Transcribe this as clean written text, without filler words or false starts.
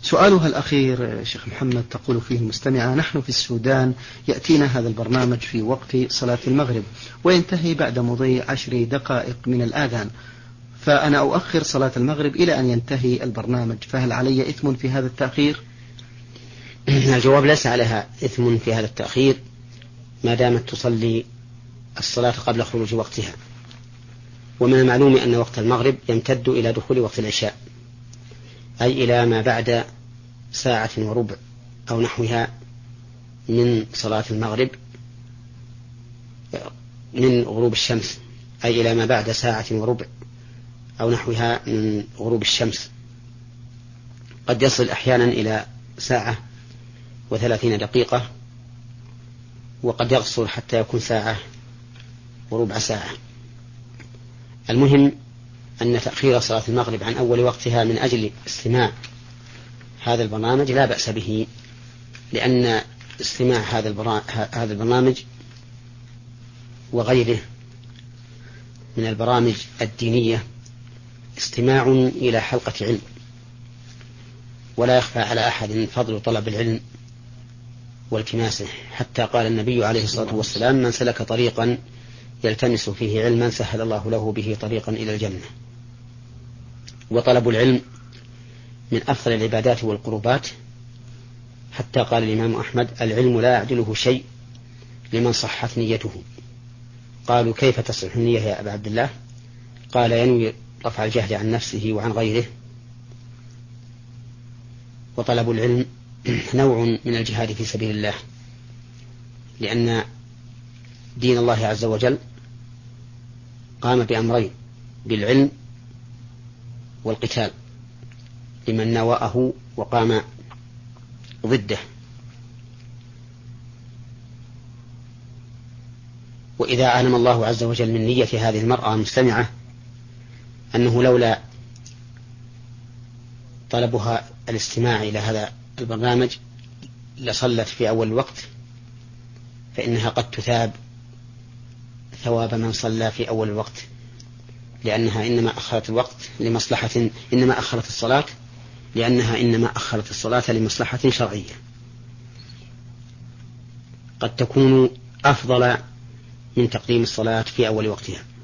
سؤالها الأخير شيخ محمد تقول فيه المستمعة: نحن في السودان يأتينا هذا البرنامج في وقت صلاة المغرب وينتهي بعد مضي 10 دقائق من الآذان، فأنا أؤخر صلاة المغرب إلى أن ينتهي البرنامج، فهل علي إثم في هذا التأخير؟ الجواب: ليس عليها إثم في هذا التأخير ما دامت تصلي الصلاة قبل خروج وقتها. ومن المعلوم أن وقت المغرب يمتد إلى دخول وقت العشاء، أي إلى ما بعد 1:15 أو نحوها من صلاة المغرب من غروب الشمس، أي إلى ما بعد 1:15 أو نحوها من غروب الشمس. قد يصل أحيانا إلى 1:30 وقد يقصر حتى يكون 1:15. المهم أن تأخير صلاة المغرب عن أول وقتها من أجل استماع هذا البرنامج لا بأس به، لأن استماع هذا البرنامج وغيره من البرامج الدينية استماع إلى حلقة علم، ولا يخفى على أحد فضل طلب العلم والتماسه، حتى قال النبي عليه الصلاة والسلام: من سلك طريقا يلتمس فيه علما سهل الله له به طريقا إلى الجنة. وطلب العلم من أفضل العبادات والقربات، حتى قال الإمام أحمد: العلم لا يعدله شيء لمن صحت نيته. قالوا: كيف تصح النية يا أبا عبد الله؟ قال: ينوي رفع الجهد عن نفسه وعن غيره. وطلب العلم نوع من الجهاد في سبيل الله، لأن دين الله عز وجل قام بأمرين: بالعلم والقتال لمن نوأه وقام ضده. وإذا علم الله عز وجل من نية هذه المرأة المستمعة أنه لولا طلبها الاستماع إلى هذا البرنامج لصلت في أول الوقت، فإنها قد تثاب ثواب من صلى في أول الوقت، لأنها إنما أخرت الوقت لمصلحة، إنما أخرت الصلاة لأنها إنما أخرت الصلاة لمصلحة شرعية قد تكون أفضل من تقديم الصلاة في أول وقتها.